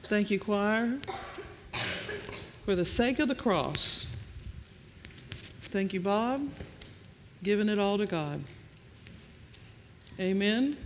Thank you, choir. For the sake of the cross. Thank you, Bob. Giving it all to God. Amen.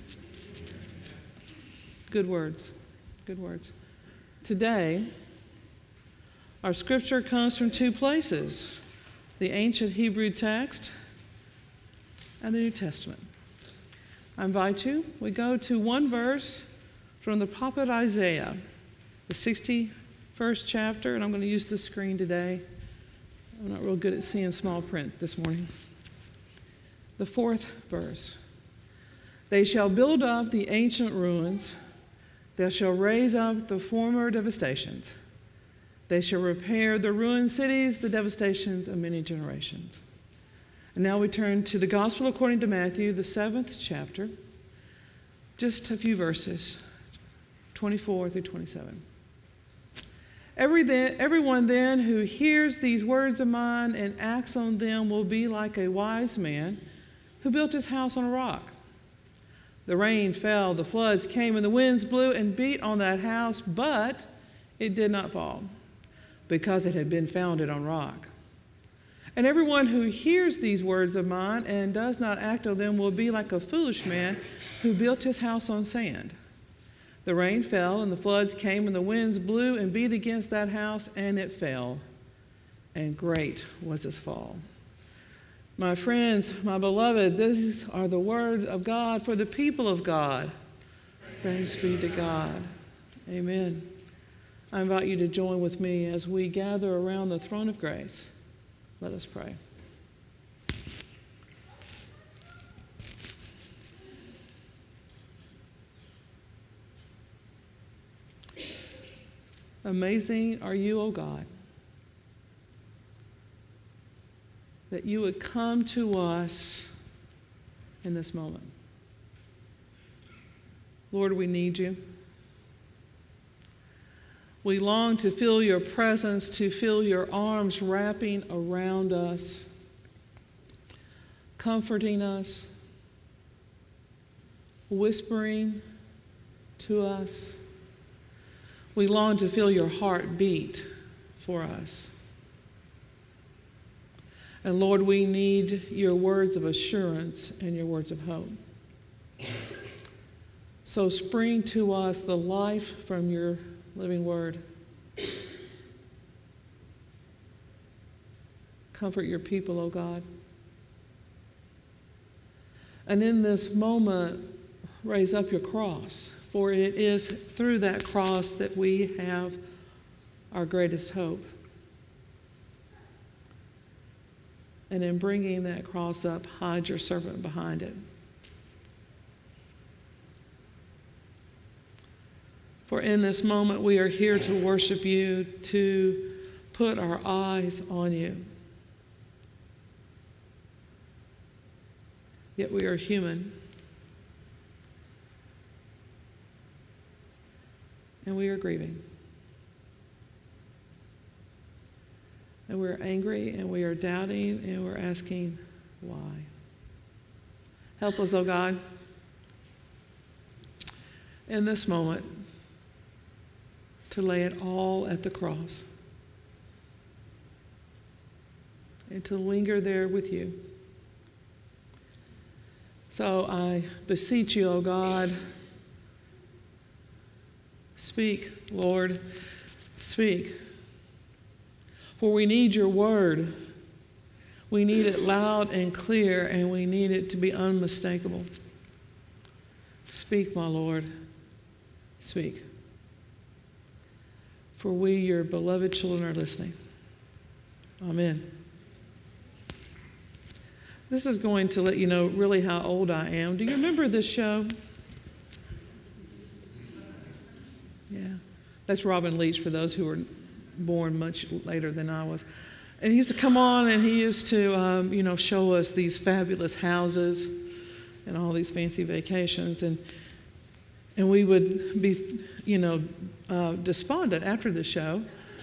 Good words. Good words. Today, our scripture comes from two places, the ancient Hebrew text and the New Testament. I invite you, we go to one verse from the prophet Isaiah, the 61st chapter, and I'm going to use the screen today. I'm not real good at seeing small print this morning. The 4th verse. They shall build up the ancient ruins. They shall raise up the former devastations. They shall repair the ruined cities, the devastations of many generations. And now we turn to the Gospel according to Matthew, the 7th chapter. Just a few verses, 24 through 27. Everyone then who hears these words of mine and acts on them will be like a wise man who built his house on a rock. The rain fell, the floods came, and the winds blew and beat on that house, but it did not fall, because it had been founded on rock. And everyone who hears these words of mine and does not act on them will be like a foolish man who built his house on sand. The rain fell, and the floods came, and the winds blew and beat against that house, and it fell. And great was its fall. My friends, my beloved, these are the words of God for the people of God. Thanks be to God. Amen. I invite you to join with me as we gather around the throne of grace. Let us pray. Amazing are you, O God, that you would come to us in this moment. Lord, we need you. We long to feel your presence, to feel your arms wrapping around us, comforting us, whispering to us. We long to feel your heart beat for us. And Lord, we need your words of assurance and your words of hope. So spring to us the life from your living word. Comfort your people, O God. And in this moment, raise up your cross, for it is through that cross that we have our greatest hope. And in bringing that cross up, hide your servant behind it. For in this moment, we are here to worship you, to put our eyes on you. Yet we are human. And we are grieving. And we're angry, and we are doubting, and we're asking, why? Help us, oh God, in this moment, to lay it all at the cross and to linger there with you. So I beseech you, O God, speak, Lord, speak. For we need your word. We need it loud and clear, and we need it to be unmistakable. Speak, my Lord, speak. For we, your beloved children, are listening. Amen. This is going to let you know really how old I am. Do you remember this show? Yeah. That's Robin Leach, for those who were born much later than I was. And he used to come on, and he used to, show us these fabulous houses and all these fancy vacations. And we would be, despondent after the show.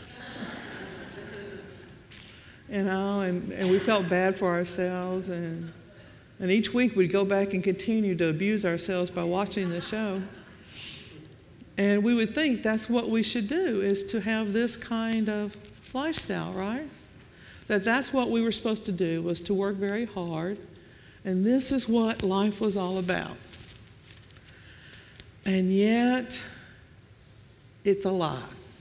And we felt bad for ourselves. And each week we'd go back and continue to abuse ourselves by watching the show. And we would think that's what we should do, is to have this kind of lifestyle, right? That's what we were supposed to do, was to work very hard. And this is what life was all about. And yet, it's a lie.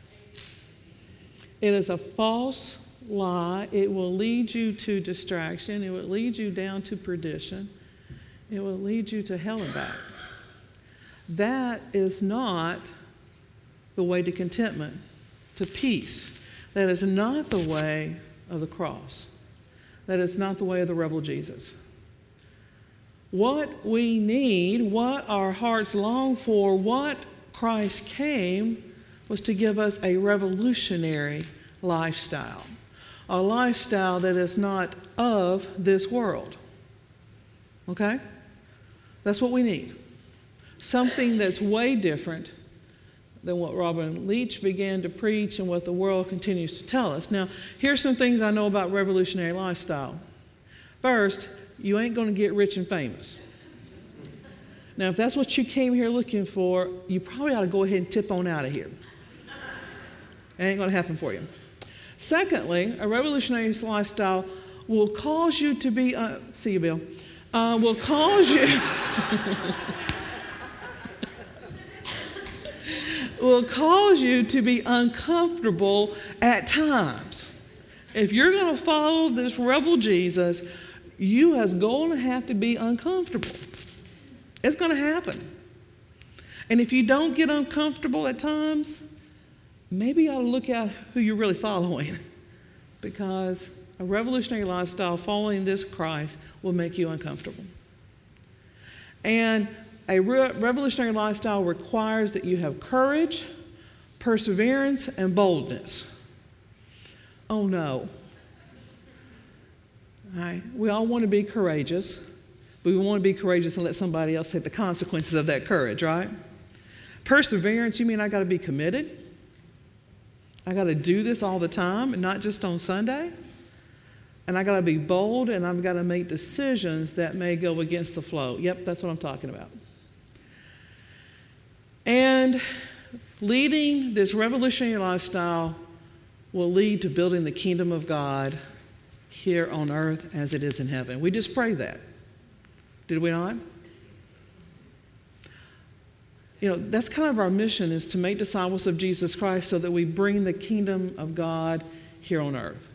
It is a false lie. It will lead you to distraction. It will lead you down to perdition. It will lead you to hell and back. That is not the way to contentment, to peace. That is not the way of the cross. That is not the way of the rebel Jesus. What we need, what our hearts long for, what Christ came, was to give us a revolutionary lifestyle. A lifestyle that is not of this world. Okay? That's what we need. Something that's way different than what Robin Leach began to preach and what the world continues to tell us. Now, here's some things I know about revolutionary lifestyle. First, you ain't going to get rich and famous. Now, if that's what you came here looking for, you probably ought to go ahead and tip on out of here. It ain't going to happen for you. Secondly, a revolutionary lifestyle will cause you to be, see you, Bill, will cause you, will cause you to be uncomfortable at times. If you're going to follow this rebel Jesus, you are going to have to be uncomfortable. It's going to happen. And if you don't get uncomfortable at times, maybe you ought to look at who you're really following, because a revolutionary lifestyle following this Christ will make you uncomfortable. And a revolutionary lifestyle requires that you have courage, perseverance, and boldness. Oh no. We all want to be courageous, but we want to be courageous and let somebody else take the consequences of that courage, right? Perseverance, you mean I got to be committed? I got to do this all the time and not just on Sunday? And I got to be bold, and I've got to make decisions that may go against the flow. Yep, that's what I'm talking about. And leading this revolutionary lifestyle will lead to building the kingdom of God here on earth as it is in heaven. We just prayed that. Did we not? You know, that's kind of our mission, is to make disciples of Jesus Christ so that we bring the kingdom of God here on earth.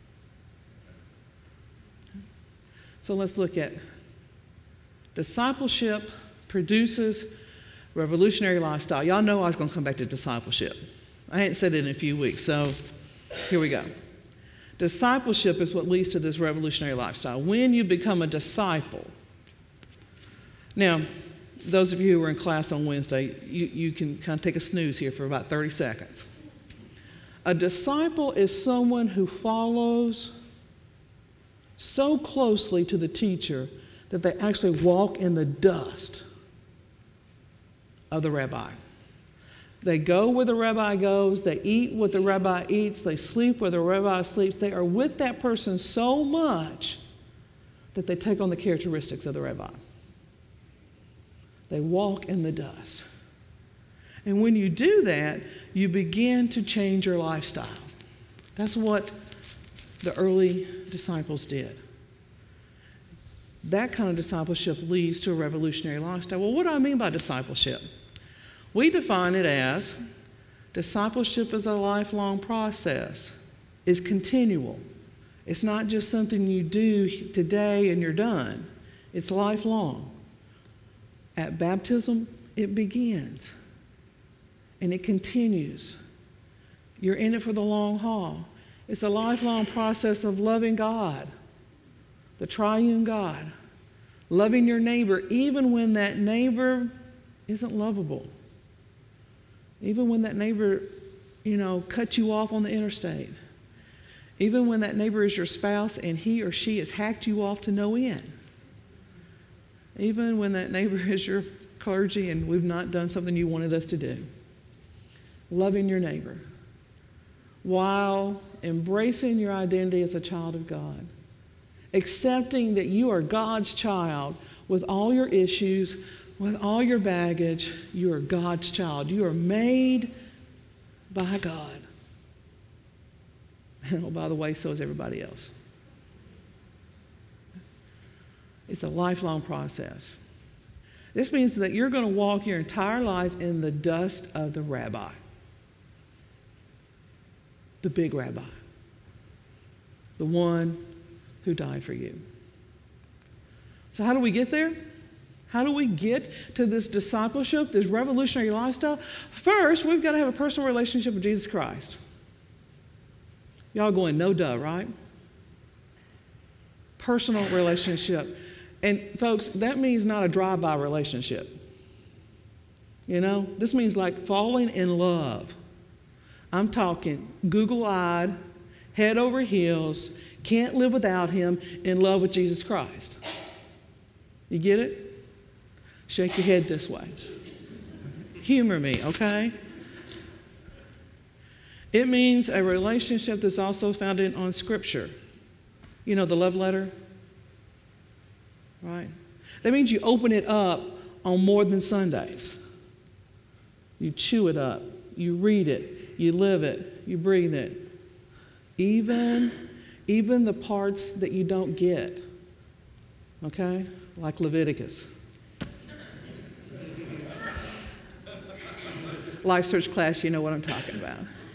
So let's look at discipleship produces revolutionary lifestyle. Y'all know I was going to come back to discipleship. I hadn't said it in a few weeks, so here we go. Discipleship is what leads to this revolutionary lifestyle. When you become a disciple. Now, those of you who were in class on Wednesday, you can kind of take a snooze here for about 30 seconds. A disciple is someone who follows so closely to the teacher that they actually walk in the dust of the rabbi. They go where the rabbi goes, they eat what the rabbi eats, they sleep where the rabbi sleeps. They are with that person so much that they take on the characteristics of the rabbi. They walk in the dust. And when you do that, you begin to change your lifestyle. That's what the early disciples did. That kind of discipleship leads to a revolutionary lifestyle. Well, what do I mean by discipleship? We define it as discipleship is a lifelong process. It's continual. It's not just something you do today and you're done. It's lifelong. At baptism, it begins and it continues. You're in it for the long haul. It's a lifelong process of loving God, the triune God, loving your neighbor even when that neighbor isn't lovable. Even when that neighbor, cuts you off on the interstate. Even when that neighbor is your spouse and he or she has hacked you off to no end. Even when that neighbor is your clergy and we've not done something you wanted us to do. Loving your neighbor while embracing your identity as a child of God. Accepting that you are God's child with all your issues, with all your baggage, you are God's child. You are made by God. And oh, by the way, so is everybody else. It's a lifelong process. This means that you're going to walk your entire life in the dust of the rabbi, the big rabbi, the one who died for you. So how do we get there? How do we get to this discipleship, this revolutionary lifestyle? First, we've got to have a personal relationship with Jesus Christ. Y'all going, no duh, right? Personal relationship. And folks, that means not a drive-by relationship. You know, this means like falling in love. I'm talking Google-eyed, head over heels, can't live without him, in love with Jesus Christ. You get it? Shake your head this way. Humor me, okay? It means a relationship that's also founded on Scripture. You know, the love letter? Right? That means you open it up on more than Sundays. You chew it up. You read it. You live it. You breathe it. Even the parts that you don't get. Okay? Like Leviticus. Life Search class, you know what I'm talking about.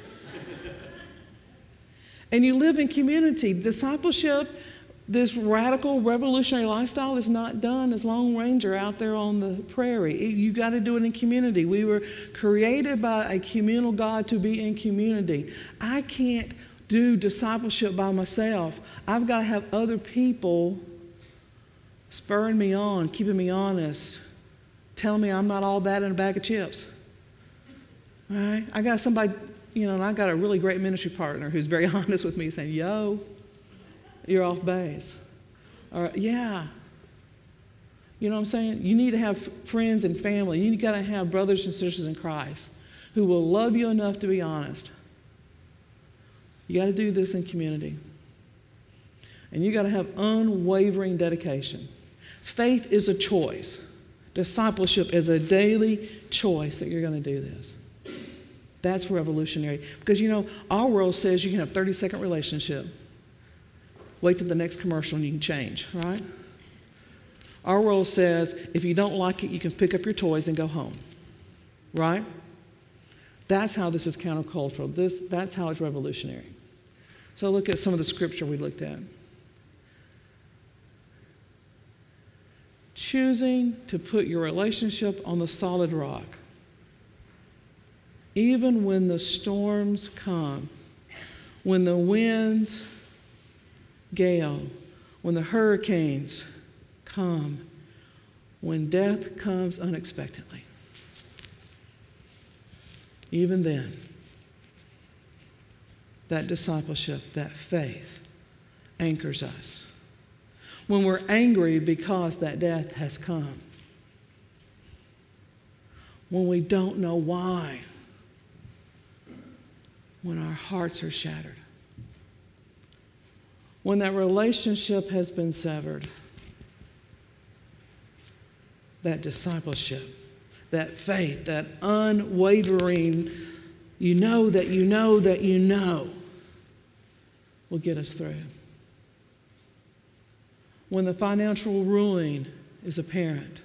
And you live in community. Discipleship, this radical revolutionary lifestyle is not done as Lone Ranger out there on the prairie. You got to do it in community. We were created by a communal God to be in community. I can't do discipleship by myself. I've got to have other people spurring me on, keeping me honest, telling me I'm not all that in a bag of chips. Right? I got somebody, and I got a really great ministry partner who's very honest with me, saying, yo, you're off base. Or, yeah. You know what I'm saying? You need to have friends and family. You got to have brothers and sisters in Christ who will love you enough to be honest. You got to do this in community. And you got to have unwavering dedication. Faith is a choice. Discipleship is a daily choice that you're going to do this. That's revolutionary. Because, our world says you can have a 30-second relationship. Wait till the next commercial and you can change, right? Our world says if you don't like it, you can pick up your toys and go home, right? That's how this is countercultural. That's how it's revolutionary. So look at some of the scripture we looked at. Choosing to put your relationship on the solid rock. Even when the storms come, when the winds gale, when the hurricanes come, when death comes unexpectedly. Even then, that discipleship, that faith, anchors us. When we're angry because that death has come. When we don't know why. When our hearts are shattered. When that relationship has been severed. That discipleship, that faith, that unwavering, you know that you know that you know, will get us through. When the financial ruin is apparent,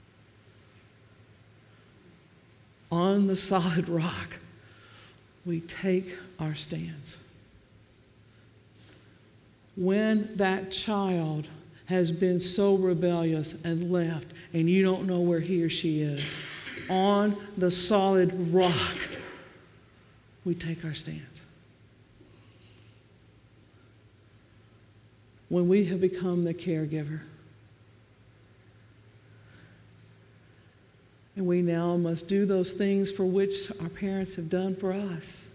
on the solid rock, we take our stands. When that child has been so rebellious and left, and you don't know where he or she is, on the solid rock, we take our stands. When we have become the caregiver, and we now must do those things for which our parents have done for us.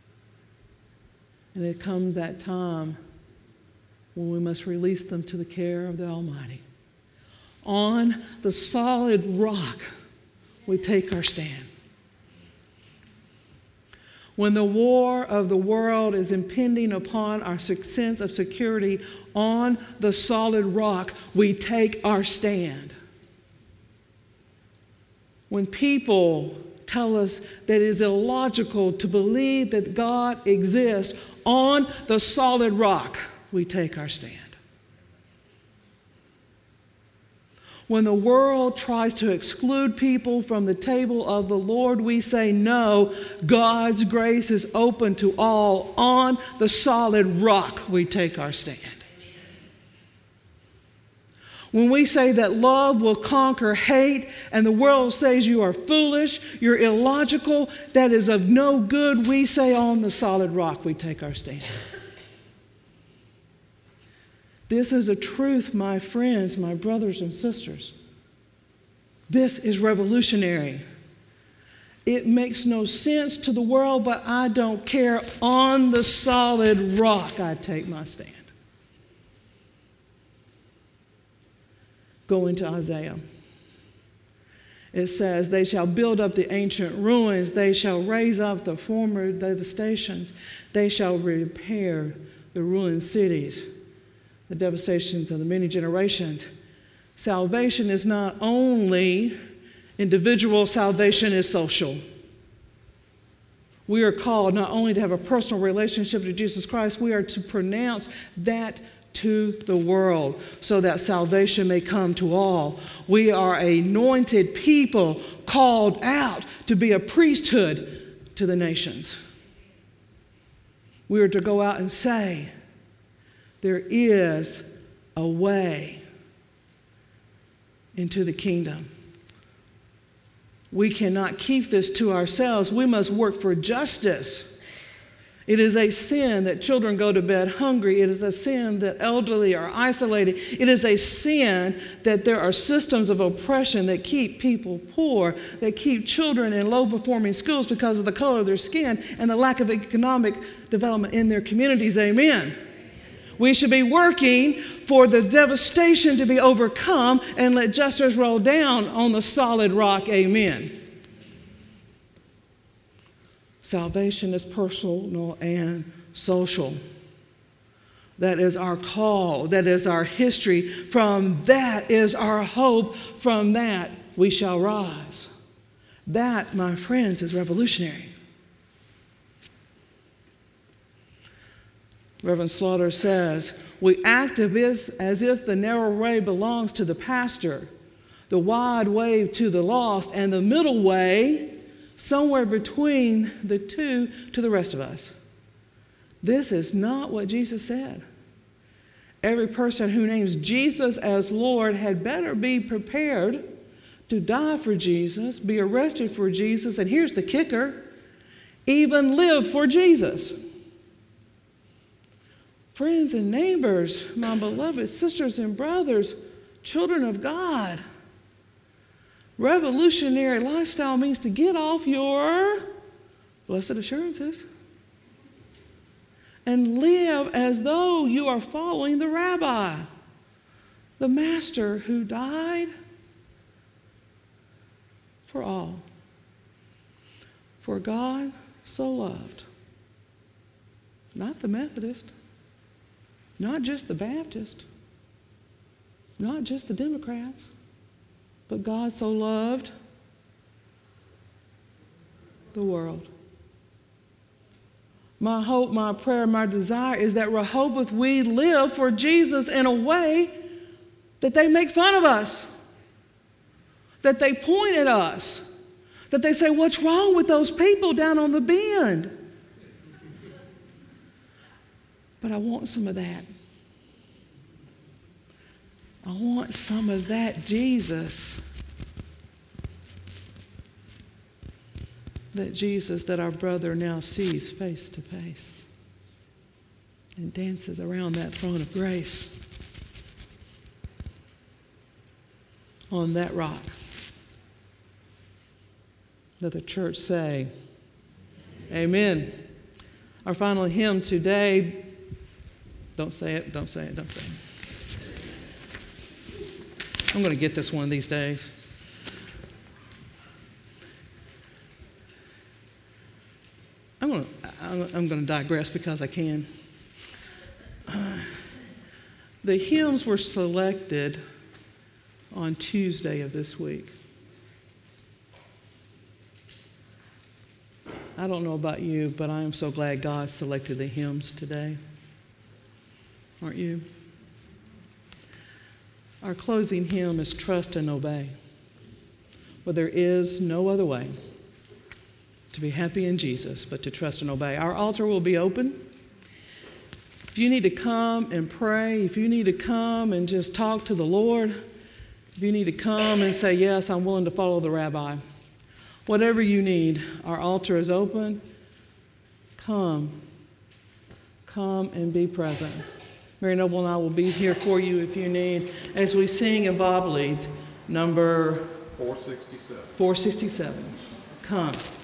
And it comes that time when we must release them to the care of the Almighty. On the solid rock, we take our stand. When the war of the world is impending upon our sense of security, on the solid rock, we take our stand. When people tell us that it is illogical to believe that God exists on the solid rock, we take our stand. When the world tries to exclude people from the table of the Lord, we say no. God's grace is open to all. On the solid rock, we take our stand. When we say that love will conquer hate and the world says you are foolish, you're illogical, that is of no good, we say on the solid rock, we take our stand. This is a truth, my friends, my brothers and sisters. This is revolutionary. It makes no sense to the world, but I don't care. On the solid rock, I take my stand. Go into Isaiah. It says, they shall build up the ancient ruins. They shall raise up the former devastations. They shall repair the ruined cities, the devastations of the many generations. Salvation is not only individual, salvation is social. We are called not only to have a personal relationship to Jesus Christ, we are to pronounce that to the world so that salvation may come to all. We are anointed people called out to be a priesthood to the nations. We are to go out and say, there is a way into the kingdom. We cannot keep this to ourselves. We must work for justice. It is a sin that children go to bed hungry. It is a sin that elderly are isolated. It is a sin that there are systems of oppression that keep people poor, that keep children in low-performing schools because of the color of their skin and the lack of economic development in their communities. Amen. We should be working for the devastation to be overcome and let justice roll down on the solid rock. Amen. Salvation is personal and social. That is our call. That is our history. From that is our hope. From that we shall rise. That, my friends, is revolutionary. Reverend Slaughter says, we act as if the narrow way belongs to the pastor, the wide way to the lost, and the middle way, somewhere between the two, to the rest of us. This is not what Jesus said. Every person who names Jesus as Lord had better be prepared to die for Jesus, be arrested for Jesus, and here's the kicker, even live for Jesus. Friends and neighbors, my beloved sisters and brothers, children of God, revolutionary lifestyle means to get off your blessed assurances and live as though you are following the rabbi, the master who died for all. For God so loved, not the Methodist, not just the Baptist, not just the Democrats, but God so loved the world. My hope, my prayer, my desire is that Rehoboth, we live for Jesus in a way that they make fun of us, that they point at us, that they say, what's wrong with those people down on the bend? But I want some of that. I want some of that Jesus. That Jesus that our brother now sees face to face and dances around that throne of grace. On that rock. Let the church say, amen. Our final hymn today, don't say it, don't say it, don't say it. I'm going to get this one of these days. I'm going to digress because I can. The hymns were selected on Tuesday of this week. I don't know about you, but I am so glad God selected the hymns today. Aren't you? Our closing hymn is Trust and Obey. Well, there is no other way to be happy in Jesus but to trust and obey. Our altar will be open. If you need to come and pray, if you need to come and just talk to the Lord, if you need to come and say, yes, I'm willing to follow the rabbi, whatever you need, our altar is open. Come and be present. Mary Noble and I will be here for you if you need, as we sing in Bob leads, number 467. 467. Come.